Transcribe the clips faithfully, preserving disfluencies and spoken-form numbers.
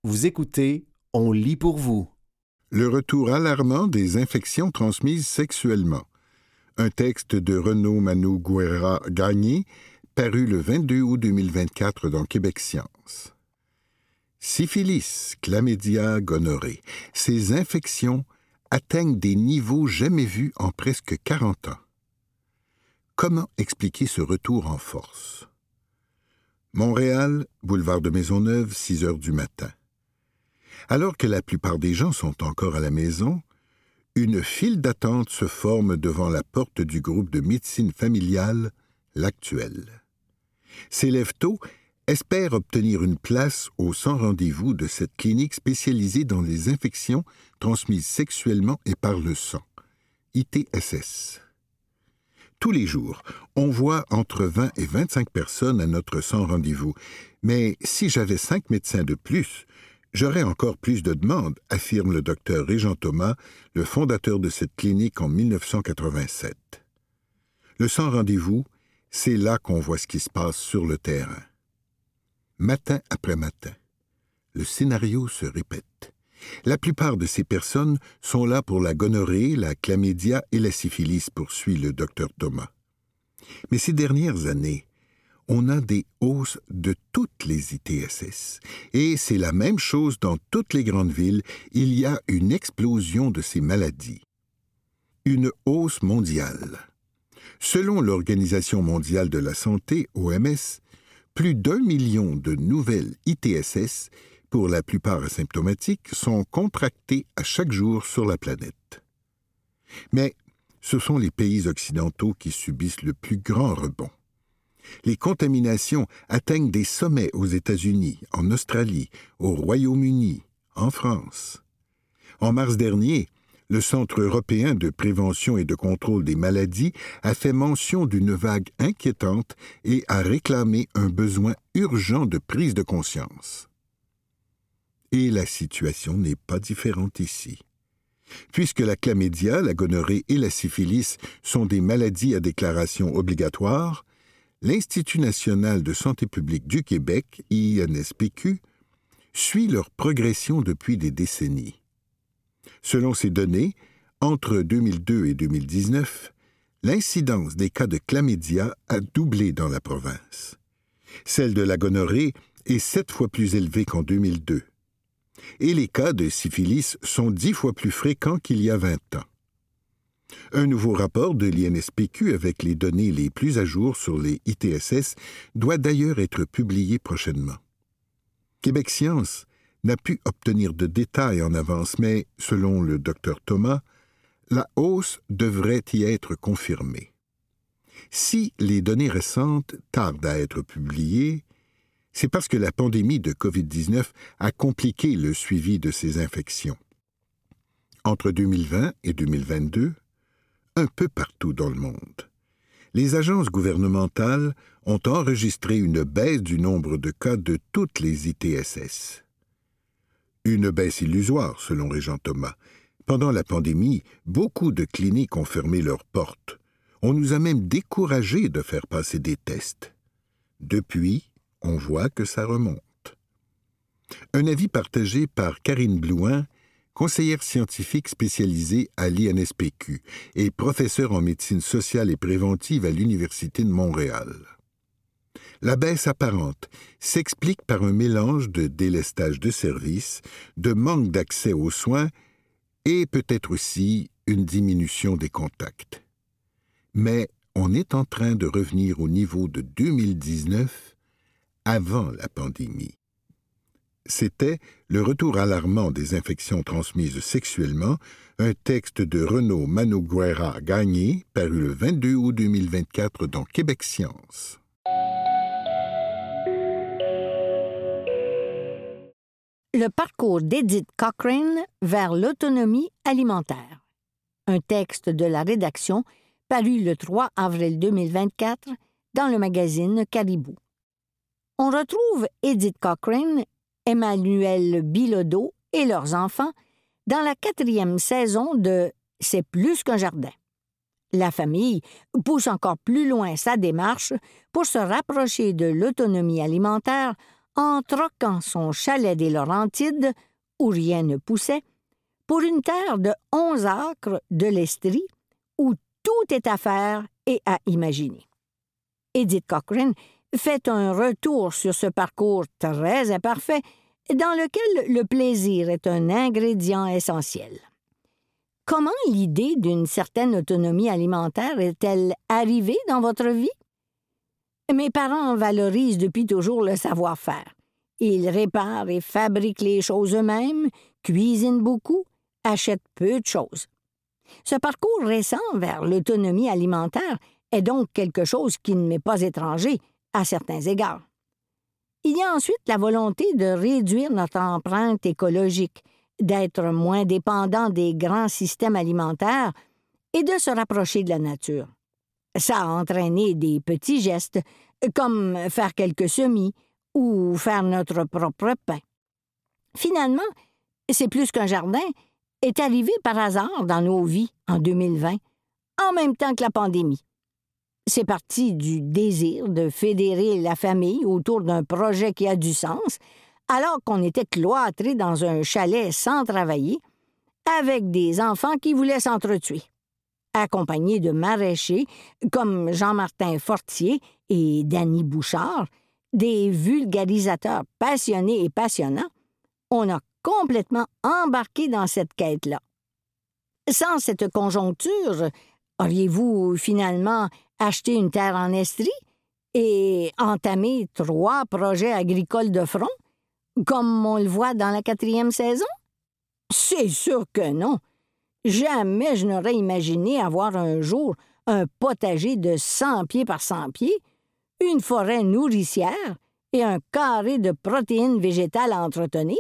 Vous écoutez, on lit pour vous. Le retour alarmant des infections transmises sexuellement. Un texte de Renaud Manouguera-Gagné, paru le vingt-deux août deux mille vingt-quatre dans Québec Science. Syphilis, chlamydia, gonorrhée. Ces infections atteignent des niveaux jamais vus en presque quarante ans. Comment expliquer ce retour en force? Montréal, boulevard de Maisonneuve, six heures du matin. Alors que la plupart des gens sont encore à la maison, une file d'attente se forme devant la porte du groupe de médecine familiale, l'Actuel. Ces lève-tôt espèrent obtenir une place au sans rendez-vous de cette clinique spécialisée dans les infections transmises sexuellement et par le sang, I T S S. Tous les jours, on voit entre vingt et vingt-cinq personnes à notre sans rendez-vous, mais si j'avais cinq médecins de plus, j'aurais encore plus de demandes, affirme le docteur Régent Thomas, le fondateur de cette clinique en mille neuf cent quatre-vingt-sept. Le sans rendez-vous, c'est là qu'on voit ce qui se passe sur le terrain. Matin après matin, le scénario se répète. La plupart de ces personnes sont là pour la gonorrhée, la chlamydia et la syphilis, poursuit le docteur Thomas. Mais ces dernières années, on a des hausses de toutes les I T S S. Et c'est la même chose dans toutes les grandes villes, il y a une explosion de ces maladies. Une hausse mondiale. Selon l'Organisation mondiale de la santé, O M S, plus d'un million de nouvelles I T S S, pour la plupart asymptomatiques, sont contractées à chaque jour sur la planète. Mais ce sont les pays occidentaux qui subissent le plus grand rebond. Les contaminations atteignent des sommets aux États-Unis, en Australie, au Royaume-Uni, en France. En mars dernier, le Centre européen de prévention et de contrôle des maladies a fait mention d'une vague inquiétante et a réclamé un besoin urgent de prise de conscience. Et la situation n'est pas différente ici. Puisque la chlamydia, la gonorrhée et la syphilis sont des maladies à déclaration obligatoire, l'Institut national de santé publique du Québec, I N S P Q, suit leur progression depuis des décennies. Selon ces données, entre deux mille deux et deux mille dix-neuf, l'incidence des cas de chlamydia a doublé dans la province. Celle de la gonorrhée est sept fois plus élevée qu'en deux mille deux. Et les cas de syphilis sont dix fois plus fréquents qu'il y a vingt ans. Un nouveau rapport de l'I N S P Q avec les données les plus à jour sur les I T S S doit d'ailleurs être publié prochainement. Québec Science n'a pu obtenir de détails en avance, mais, selon le docteur Thomas, la hausse devrait y être confirmée. Si les données récentes tardent à être publiées, c'est parce que la pandémie de covid dix-neuf a compliqué le suivi de ces infections. Entre deux mille vingt et deux mille vingt-deux, un peu partout dans le monde, les agences gouvernementales ont enregistré une baisse du nombre de cas de toutes les I T S S. Une baisse illusoire, selon Régent Thomas. Pendant la pandémie, beaucoup de cliniques ont fermé leurs portes. On nous a même découragés de faire passer des tests. Depuis, on voit que ça remonte. Un avis partagé par Karine Blouin, conseillère scientifique spécialisée à l'I N S P Q et professeure en médecine sociale et préventive à l'Université de Montréal. La baisse apparente s'explique par un mélange de délestage de services, de manque d'accès aux soins et peut-être aussi une diminution des contacts. Mais on est en train de revenir au niveau de deux mille dix-neuf, avant la pandémie. C'était Le retour alarmant des infections transmises sexuellement, un texte de Renaud Manouguera-Gagné, paru le vingt-deux août deux mille vingt-quatre dans Québec Science. Le parcours d'Edith Cochrane vers l'autonomie alimentaire. Un texte de la rédaction paru le trois avril deux mille vingt-quatre dans le magazine Caribou. On retrouve Edith Cochrane, Emmanuel Bilodeau et leurs enfants dans la quatrième saison de « C'est plus qu'un jardin ». La famille pousse encore plus loin sa démarche pour se rapprocher de l'autonomie alimentaire en troquant son chalet des Laurentides, où rien ne poussait, pour une terre de onze acres de l'Estrie, où tout est à faire et à imaginer. Edith Cochrane fait un retour sur ce parcours très imparfait, dans lequel le plaisir est un ingrédient essentiel. Comment l'idée d'une certaine autonomie alimentaire est-elle arrivée dans votre vie? Mes parents valorisent depuis toujours le savoir-faire. Ils réparent et fabriquent les choses eux-mêmes, cuisinent beaucoup, achètent peu de choses. Ce parcours récent vers l'autonomie alimentaire est donc quelque chose qui ne m'est pas étranger à certains égards. Il y a ensuite la volonté de réduire notre empreinte écologique, d'être moins dépendant des grands systèmes alimentaires et de se rapprocher de la nature. Ça a entraîné des petits gestes, comme faire quelques semis ou faire notre propre pain. Finalement, C'est plus qu'un jardin est arrivé par hasard dans nos vies en deux mille vingt, en même temps que la pandémie. C'est parti du désir de fédérer la famille autour d'un projet qui a du sens, alors qu'on était cloîtrés dans un chalet sans travailler, avec des enfants qui voulaient s'entretuer, accompagnés de maraîchers comme Jean-Martin Fortier et Danny Bouchard, des vulgarisateurs passionnés et passionnants. On a complètement embarqué dans cette quête-là. Sans cette conjoncture, auriez-vous finalement acheté une terre en Estrie et entamé trois projets agricoles de front, comme on le voit dans la quatrième saison? C'est sûr que non. Jamais je n'aurais imaginé avoir un jour un potager de cent pieds par cent pieds, une forêt nourricière et un carré de protéines végétales à entretenir.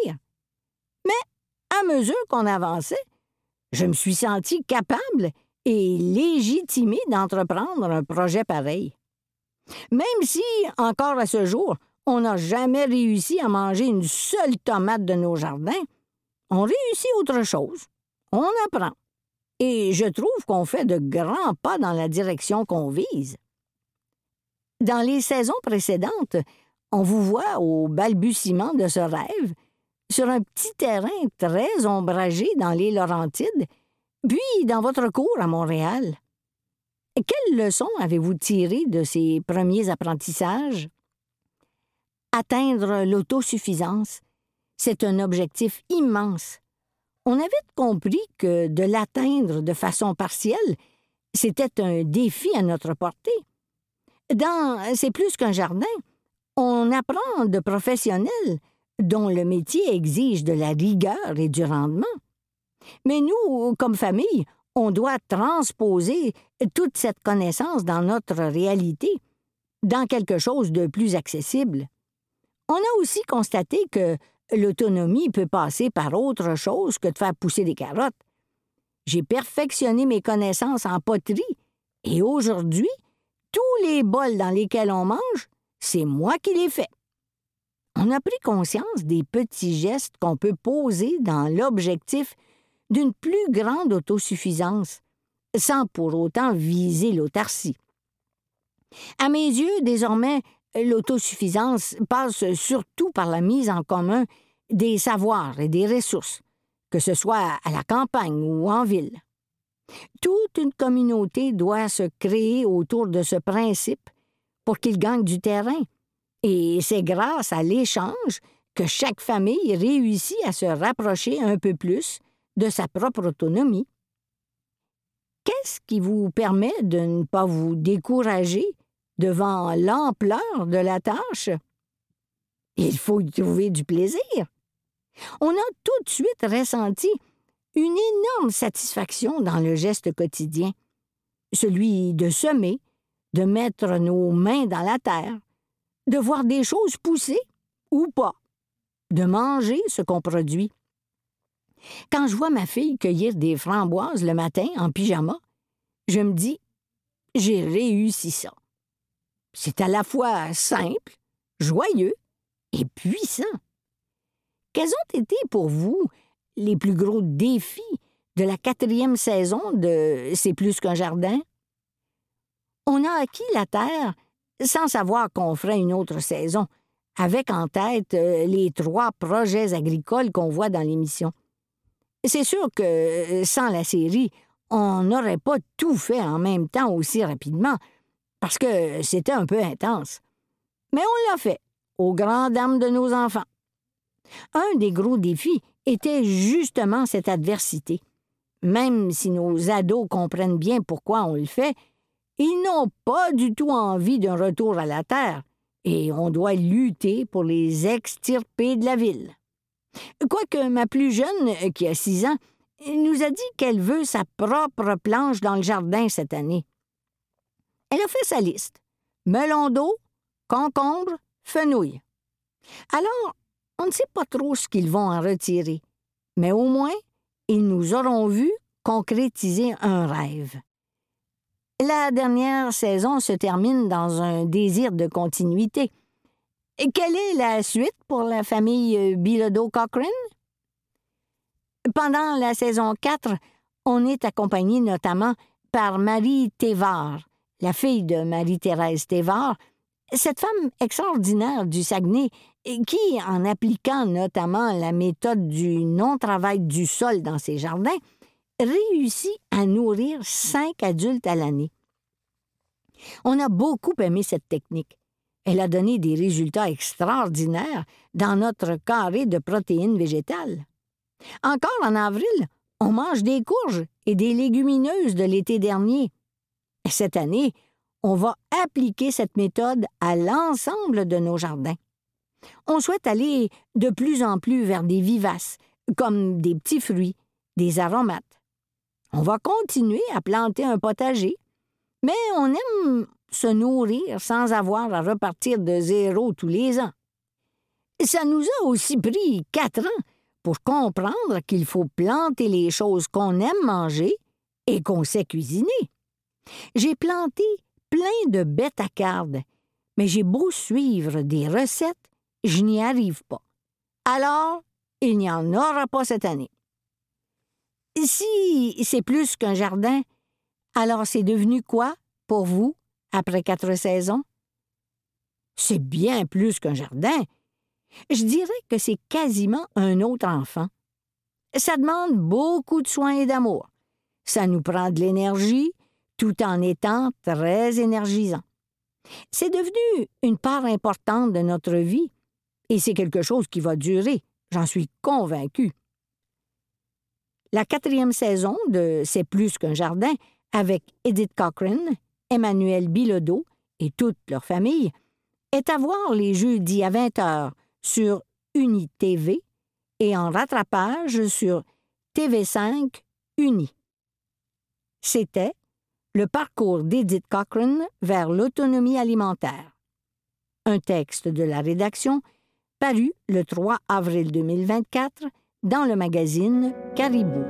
Mais, à mesure qu'on avançait, je me suis sentie capable et légitimée d'entreprendre un projet pareil. Même si, encore à ce jour, on n'a jamais réussi à manger une seule tomate de nos jardins, on réussit autre chose. On apprend. Et je trouve qu'on fait de grands pas dans la direction qu'on vise. Dans les saisons précédentes, on vous voit au balbutiement de ce rêve, sur un petit terrain très ombragé dans les Laurentides, puis dans votre cour à Montréal. Quelles leçons avez-vous tirées de ces premiers apprentissages? Atteindre l'autosuffisance, c'est un objectif immense. On avait compris que de l'atteindre de façon partielle, c'était un défi à notre portée. Dans « C'est plus qu'un jardin », on apprend de professionnels dont le métier exige de la rigueur et du rendement. Mais nous, comme famille, on doit transposer toute cette connaissance dans notre réalité, dans quelque chose de plus accessible. On a aussi constaté que l'autonomie peut passer par autre chose que de faire pousser des carottes. J'ai perfectionné mes connaissances en poterie et aujourd'hui, tous les bols dans lesquels on mange, c'est moi qui les fais. On a pris conscience des petits gestes qu'on peut poser dans l'objectif d'une plus grande autosuffisance, sans pour autant viser l'autarcie. À mes yeux, désormais, l'autosuffisance passe surtout par la mise en commun des savoirs et des ressources, que ce soit à la campagne ou en ville. Toute une communauté doit se créer autour de ce principe pour qu'il gagne du terrain, et c'est grâce à l'échange que chaque famille réussit à se rapprocher un peu plus de sa propre autonomie. Qu'est-ce qui vous permet de ne pas vous décourager devant l'ampleur de la tâche? Il faut y trouver du plaisir. On a tout de suite ressenti une énorme satisfaction dans le geste quotidien, celui de semer, de mettre nos mains dans la terre, de voir des choses pousser ou pas, de manger ce qu'on produit. Quand je vois ma fille cueillir des framboises le matin en pyjama, je me dis « j'ai réussi ça ». C'est à la fois simple, joyeux et puissant. Quels ont été pour vous les plus gros défis de la quatrième saison de « C'est plus qu'un jardin ». On a acquis la terre sans savoir qu'on ferait une autre saison, avec en tête euh, les trois projets agricoles qu'on voit dans l'émission. C'est sûr que euh, sans la série, on n'aurait pas tout fait en même temps aussi rapidement, parce que c'était un peu intense. Mais on l'a fait, aux grandes dames de nos enfants. Un des gros défis était justement cette adversité. Même si nos ados comprennent bien pourquoi on le fait, ils n'ont pas du tout envie d'un retour à la Terre, et on doit lutter pour les extirper de la ville. Quoique ma plus jeune, qui a six ans, nous a dit qu'elle veut sa propre planche dans le jardin cette année. Elle a fait sa liste. Melon d'eau, concombre, fenouil. Alors, on ne sait pas trop ce qu'ils vont en retirer, mais au moins, ils nous auront vus concrétiser un rêve. La dernière saison se termine dans un désir de continuité. Quelle est la suite pour la famille Bilodeau-Cochrane? Pendant la saison quatre, on est accompagné notamment par Marie Thévard, la fille de Marie-Thérèse Thévard, cette femme extraordinaire du Saguenay qui, en appliquant notamment la méthode du non-travail du sol dans ses jardins, réussit à nourrir cinq adultes à l'année. On a beaucoup aimé cette technique. Elle a donné des résultats extraordinaires dans notre carré de protéines végétales. Encore en avril, on mange des courges et des légumineuses de l'été dernier. Cette année, on va appliquer cette méthode à l'ensemble de nos jardins. On souhaite aller de plus en plus vers des vivaces, comme des petits fruits, des aromates. On va continuer à planter un potager, mais on aime se nourrir sans avoir à repartir de zéro tous les ans. Ça nous a aussi pris quatre ans pour comprendre qu'il faut planter les choses qu'on aime manger et qu'on sait cuisiner. J'ai planté plein de bêtes à cardes, mais j'ai beau suivre des recettes, je n'y arrive pas. Alors, il n'y en aura pas cette année. Si c'est plus qu'un jardin, alors c'est devenu quoi pour vous après quatre saisons? C'est bien plus qu'un jardin. Je dirais que c'est quasiment un autre enfant. Ça demande beaucoup de soins et d'amour. Ça nous prend de l'énergie, tout en étant très énergisant. C'est devenu une part importante de notre vie, et c'est quelque chose qui va durer, j'en suis convaincue. La quatrième saison de C'est plus qu'un jardin, avec Edith Cochrane, Emmanuel Bilodeau et toute leur famille, est à voir les jeudis à vingt heures sur Uni T V et en rattrapage sur T V cinq Uni. C'était le parcours d'Edith Cochrane vers l'autonomie alimentaire. Un texte de la rédaction paru le trois avril deux mille vingt-quatre dans le magazine Caribou.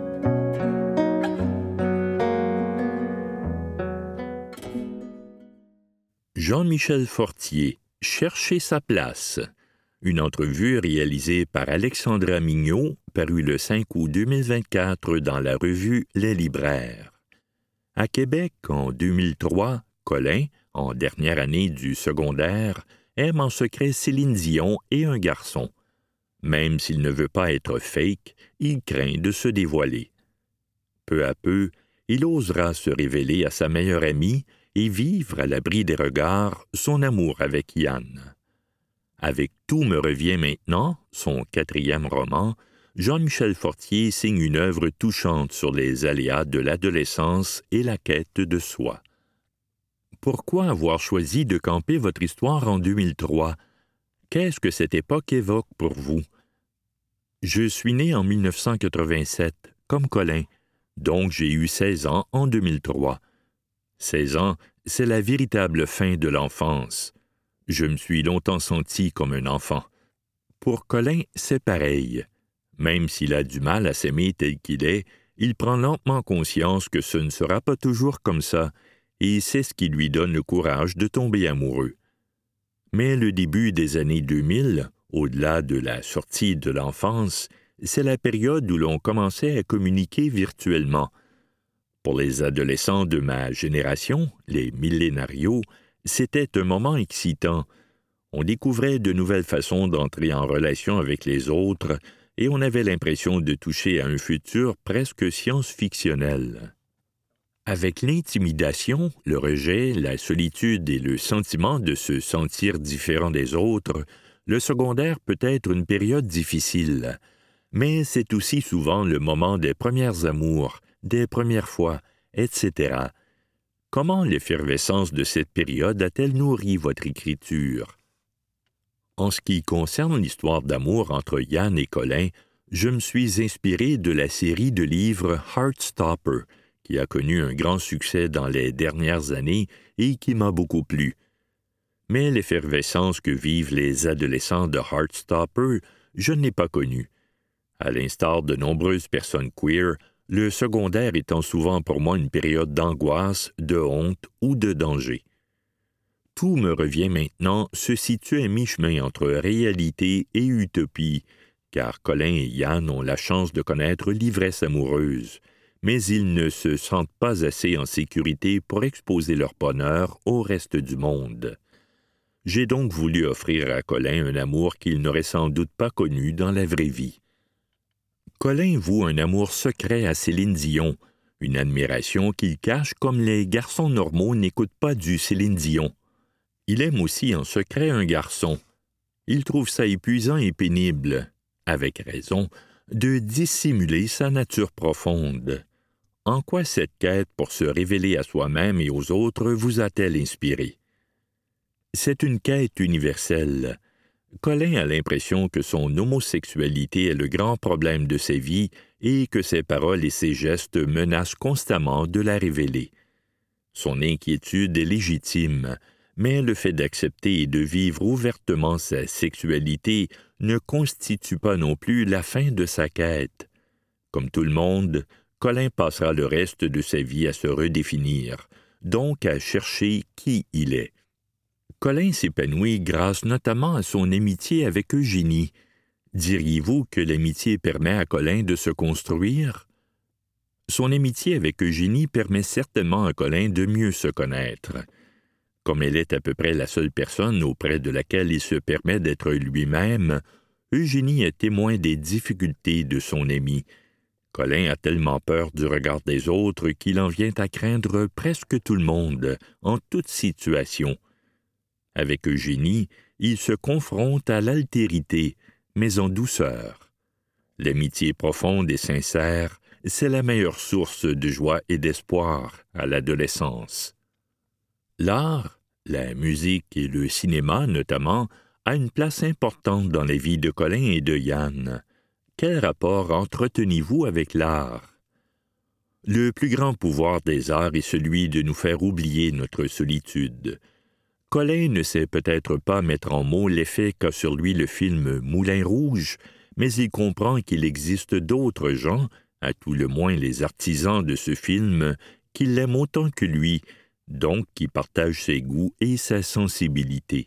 Jean-Michel Fortier, Chercher sa place. Une entrevue réalisée par Alexandra Mignot, parue le cinq août deux mille vingt-quatre dans la revue Les Libraires. À Québec, en deux mille trois, Colin, en dernière année du secondaire, aime en secret Céline Dion et un garçon. Même s'il ne veut pas être fake, il craint de se dévoiler. Peu à peu, il osera se révéler à sa meilleure amie et vivre à l'abri des regards son amour avec Yann. Avec Tout me revient maintenant, son quatrième roman, Jean-Michel Fortier signe une œuvre touchante sur les aléas de l'adolescence et la quête de soi. Pourquoi avoir choisi de camper votre histoire en deux mille trois? Qu'est-ce que cette époque évoque pour vous? Je suis né en mille neuf cent quatre-vingt-sept, comme Colin, donc j'ai eu seize ans en deux mille trois. seize ans, c'est la véritable fin de l'enfance. Je me suis longtemps senti comme un enfant. Pour Colin, c'est pareil. Même s'il a du mal à s'aimer tel qu'il est, il prend lentement conscience que ce ne sera pas toujours comme ça, et c'est ce qui lui donne le courage de tomber amoureux. Mais le début des années deux mille, au-delà de la sortie de l'enfance, c'est la période où l'on commençait à communiquer virtuellement. Pour les adolescents de ma génération, les millénarios, c'était un moment excitant. On découvrait de nouvelles façons d'entrer en relation avec les autres et on avait l'impression de toucher à un futur presque science-fictionnel. Avec l'intimidation, le rejet, la solitude et le sentiment de se sentir différent des autres, le secondaire peut être une période difficile, mais c'est aussi souvent le moment des premières amours, des premières fois, et cetera. Comment l'effervescence de cette période a-t-elle nourri votre écriture? En ce qui concerne l'histoire d'amour entre Yann et Colin, je me suis inspiré de la série de livres Heartstopper, qui a connu un grand succès dans les dernières années et qui m'a beaucoup plu. Mais l'effervescence que vivent les adolescents de Heartstopper, je ne l'ai pas connue. À l'instar de nombreuses personnes queer, le secondaire étant souvent pour moi une période d'angoisse, de honte ou de danger. Tout me revient maintenant se situe à mi-chemin entre réalité et utopie, car Colin et Yann ont la chance de connaître l'ivresse amoureuse, mais ils ne se sentent pas assez en sécurité pour exposer leur bonheur au reste du monde. J'ai donc voulu offrir à Colin un amour qu'il n'aurait sans doute pas connu dans la vraie vie. Colin voue un amour secret à Céline Dion, une admiration qu'il cache comme les garçons normaux n'écoutent pas du Céline Dion. Il aime aussi en secret un garçon. Il trouve ça épuisant et pénible, avec raison, de dissimuler sa nature profonde. En quoi cette quête pour se révéler à soi-même et aux autres vous a-t-elle inspiré? C'est une quête universelle. Colin a l'impression que son homosexualité est le grand problème de sa vie et que ses paroles et ses gestes menacent constamment de la révéler. Son inquiétude est légitime, mais le fait d'accepter et de vivre ouvertement sa sexualité ne constitue pas non plus la fin de sa quête. Comme tout le monde, Colin passera le reste de sa vie à se redéfinir, donc à chercher qui il est. Colin s'épanouit grâce notamment à son amitié avec Eugénie. Diriez-vous que l'amitié permet à Colin de se construire? Son amitié avec Eugénie permet certainement à Colin de mieux se connaître. Comme elle est à peu près la seule personne auprès de laquelle il se permet d'être lui-même, Eugénie est témoin des difficultés de son ami. Colin a tellement peur du regard des autres qu'il en vient à craindre presque tout le monde, en toute situation. Avec Eugénie, il se confronte à l'altérité, mais en douceur. L'amitié profonde et sincère, c'est la meilleure source de joie et d'espoir à l'adolescence. L'art, la musique et le cinéma notamment, a une place importante dans la vie de Colin et de Yann. Quel rapport entretenez-vous avec l'art? Le plus grand pouvoir des arts est celui de nous faire oublier notre solitude. Colin ne sait peut-être pas mettre en mots l'effet qu'a sur lui le film Moulin Rouge, mais il comprend qu'il existe d'autres gens, à tout le moins les artisans de ce film, qui l'aiment autant que lui, donc qui partagent ses goûts et sa sensibilité.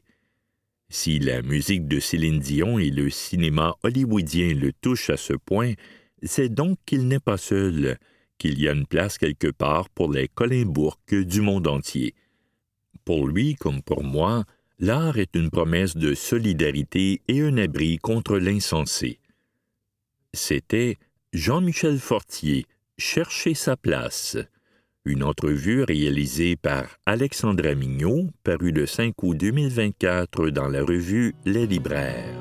Si la musique de Céline Dion et le cinéma hollywoodien le touchent à ce point, c'est donc qu'il n'est pas seul, qu'il y a une place quelque part pour les Colin Bourque du monde entier. Pour lui, comme pour moi, l'art est une promesse de solidarité et un abri contre l'insensé. C'était Jean-Michel Fortier, Chercher sa place. Une entrevue réalisée par Alexandra Mignot, parue le cinq août deux mille vingt-quatre dans la revue Les Libraires.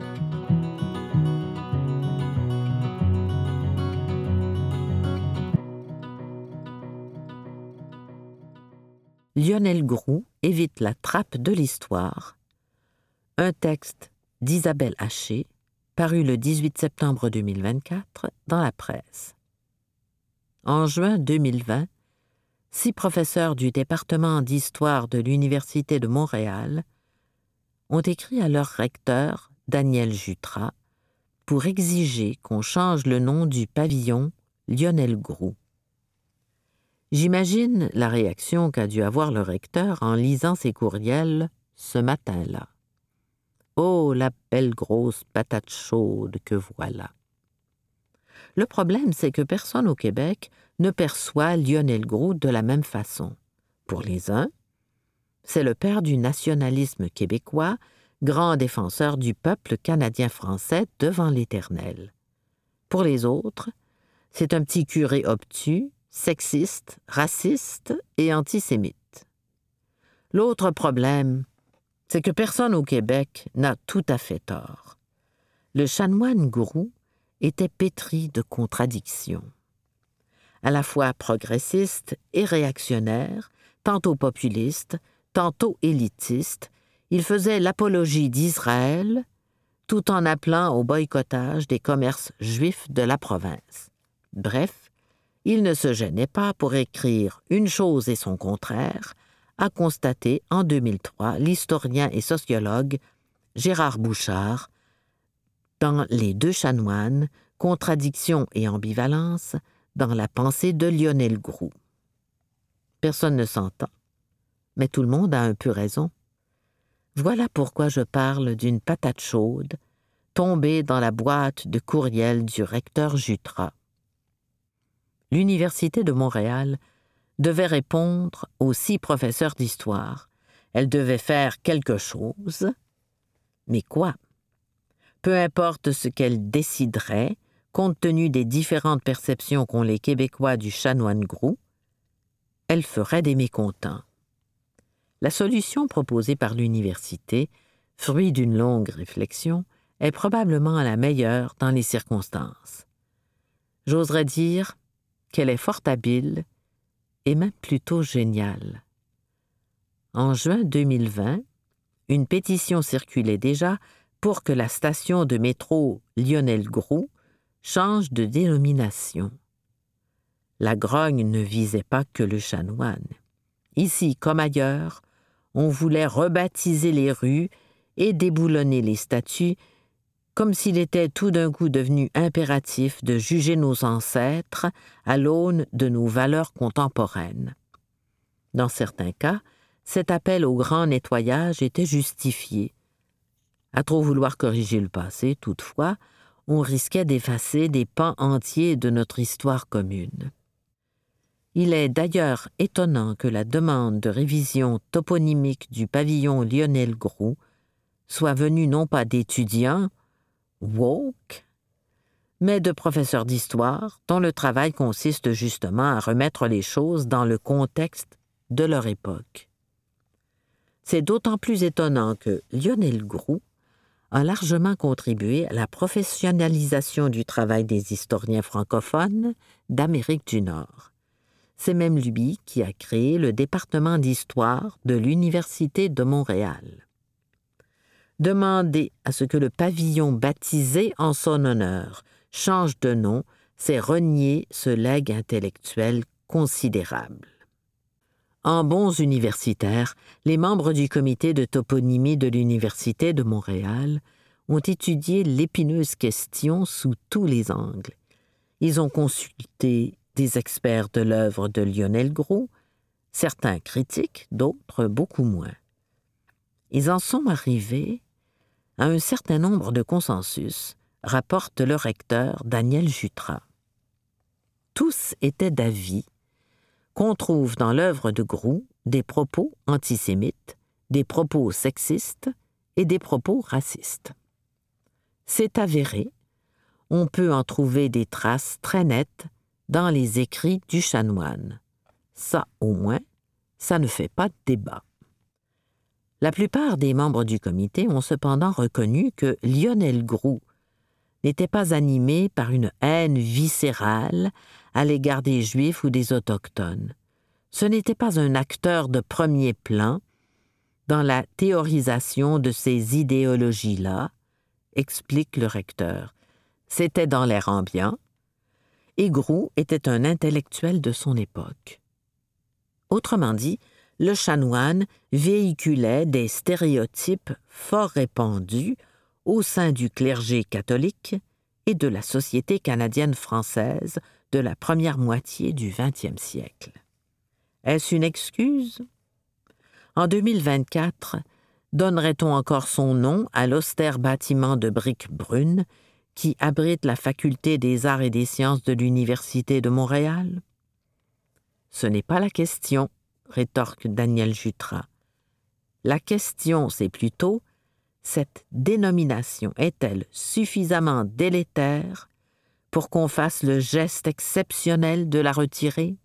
Lionel Groulx évite la trappe de l'histoire. Un texte d'Isabelle Haché, paru le dix-huit septembre deux mille vingt-quatre dans la presse. En juin deux mille vingt, six professeurs du département d'histoire de l'Université de Montréal ont écrit à leur recteur, Daniel Jutras, pour exiger qu'on change le nom du pavillon Lionel Groulx. J'imagine la réaction qu'a dû avoir le recteur en lisant ces courriels ce matin-là. Oh, la belle grosse patate chaude que voilà! Le problème, c'est que personne au Québec ne perçoit Lionel Groulx de la même façon. Pour les uns, c'est le père du nationalisme québécois, grand défenseur du peuple canadien-français devant l'Éternel. Pour les autres, c'est un petit curé obtus, sexiste, raciste et antisémite. L'autre problème, c'est que personne au Québec n'a tout à fait tort. Le chanoine Groulx était pétri de contradictions. À la fois progressiste et réactionnaire, tantôt populiste, tantôt élitiste, il faisait l'apologie d'Israël tout en appelant au boycottage des commerces juifs de la province. Bref, il ne se gênait pas pour écrire une chose et son contraire, a constaté en deux mille trois l'historien et sociologue Gérard Bouchard dans Les deux chanoines, contradictions et ambivalence dans la pensée de Lionel Groulx. Personne ne s'entend, mais tout le monde a un peu raison. Voilà pourquoi je parle d'une patate chaude tombée dans la boîte de courriel du recteur Jutras. L'Université de Montréal devait répondre aux six professeurs d'histoire. Elle devait faire quelque chose, mais quoi? Peu importe ce qu'elle déciderait, compte tenu des différentes perceptions qu'ont les Québécois du chanoine Groulx, elle ferait des mécontents. La solution proposée par l'université, fruit d'une longue réflexion, est probablement la meilleure dans les circonstances. J'oserais dire qu'elle est fort habile et même plutôt géniale. En juin deux mille vingt, une pétition circulait déjà pour que la station de métro Lionel Groulx change de dénomination. La grogne ne visait pas que le chanoine. Ici comme ailleurs, on voulait rebaptiser les rues et déboulonner les statues comme s'il était tout d'un coup devenu impératif de juger nos ancêtres à l'aune de nos valeurs contemporaines. Dans certains cas, cet appel au grand nettoyage était justifié. À trop vouloir corriger le passé, toutefois, on risquait d'effacer des pans entiers de notre histoire commune. Il est d'ailleurs étonnant que la demande de révision toponymique du pavillon Lionel Groulx soit venue non pas d'étudiants, woke, mais de professeurs d'histoire dont le travail consiste justement à remettre les choses dans le contexte de leur époque. C'est d'autant plus étonnant que Lionel Groulx a largement contribué à la professionnalisation du travail des historiens francophones d'Amérique du Nord. C'est même lui qui a créé le département d'histoire de l'Université de Montréal. Demander à ce que le pavillon baptisé en son honneur change de nom, c'est renier ce legs intellectuel considérable. En bons universitaires, les membres du comité de toponymie de l'Université de Montréal ont étudié l'épineuse question sous tous les angles. Ils ont consulté des experts de l'œuvre de Lionel Groulx, certains critiques, d'autres beaucoup moins. Ils en sont arrivés à un certain nombre de consensus, rapporte le recteur Daniel Jutras. Tous étaient d'avis qu'on trouve dans l'œuvre de Groulx des propos antisémites, des propos sexistes et des propos racistes. C'est avéré, on peut en trouver des traces très nettes dans les écrits du chanoine. Ça, au moins, ça ne fait pas de débat. La plupart des membres du comité ont cependant reconnu que Lionel Groulx n'était pas animé par une haine viscérale à l'égard des Juifs ou des Autochtones. Ce n'était pas un acteur de premier plan dans la théorisation de ces idéologies-là, explique le recteur. C'était dans l'air ambiant, et Groulx était un intellectuel de son époque. Autrement dit, le chanoine véhiculait des stéréotypes fort répandus au sein du clergé catholique et de la société canadienne-française de la première moitié du vingtième siècle. Est-ce une excuse? En deux mille vingt-quatre, donnerait-on encore son nom à l'austère bâtiment de briques brunes qui abrite la Faculté des arts et des sciences de l'Université de Montréal? Ce n'est pas la question, rétorque Daniel Jutras. La question, c'est plutôt, cette dénomination est-elle suffisamment délétère pour qu'on fasse le geste exceptionnel de la retirer?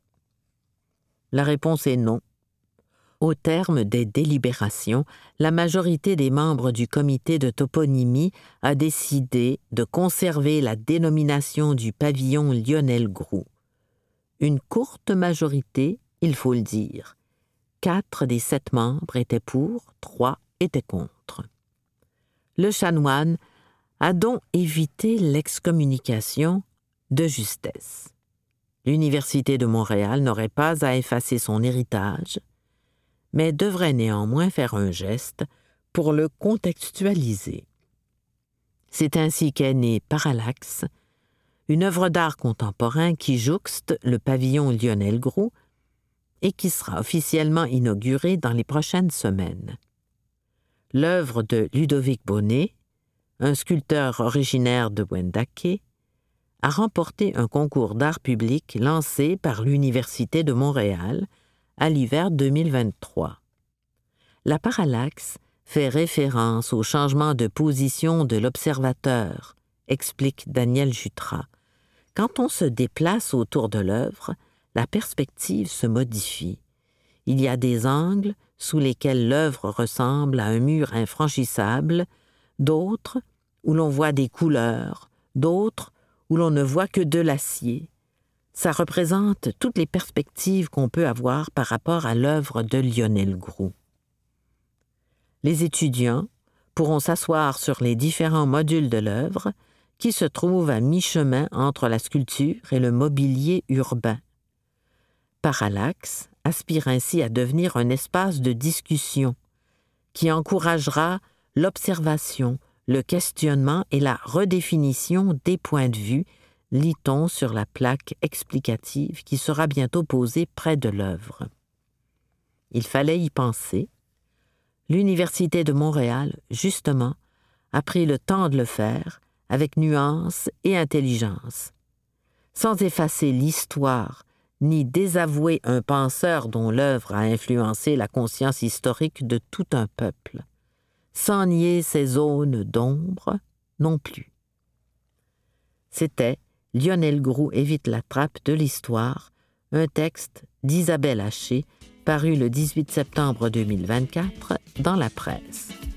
La réponse est non. Au terme des délibérations, la majorité des membres du comité de toponymie a décidé de conserver la dénomination du pavillon Lionel-Groulx. Une courte majorité, il faut le dire. Quatre des sept membres étaient pour, trois étaient contre. Le chanoine a donc évité l'excommunication de justesse. L'Université de Montréal n'aurait pas à effacer son héritage, mais devrait néanmoins faire un geste pour le contextualiser. C'est ainsi qu'est né Parallaxe, une œuvre d'art contemporain qui jouxte le pavillon Lionel-Groulx et qui sera officiellement inaugurée dans les prochaines semaines. L'œuvre de Ludovic Bonnet, un sculpteur originaire de Wendake, a remporté un concours d'art public lancé par l'Université de Montréal à l'hiver deux mille vingt-trois. La parallaxe fait référence au changement de position de l'observateur, explique Daniel Jutras. Quand on se déplace autour de l'œuvre, la perspective se modifie. Il y a des angles sous lesquels l'œuvre ressemble à un mur infranchissable, d'autres où l'on voit des couleurs, d'autres où l'on ne voit que de l'acier. Ça représente toutes les perspectives qu'on peut avoir par rapport à l'œuvre de Lionel-Groulx. Les étudiants pourront s'asseoir sur les différents modules de l'œuvre qui se trouvent à mi-chemin entre la sculpture et le mobilier urbain. Parallaxe aspire ainsi à devenir un espace de discussion qui encouragera l'observation, le questionnement et la redéfinition des points de vue, lit-on sur la plaque explicative qui sera bientôt posée près de l'œuvre. Il fallait y penser. L'Université de Montréal, justement, a pris le temps de le faire avec nuance et intelligence, sans effacer l'histoire ni désavouer un penseur dont l'œuvre a influencé la conscience historique de tout un peuple, sans nier ses zones d'ombre non plus. C'était Lionel-Groulx évite la trappe de l'histoire, un texte d'Isabelle Haché, paru le dix-huit septembre deux mille vingt-quatre dans la presse.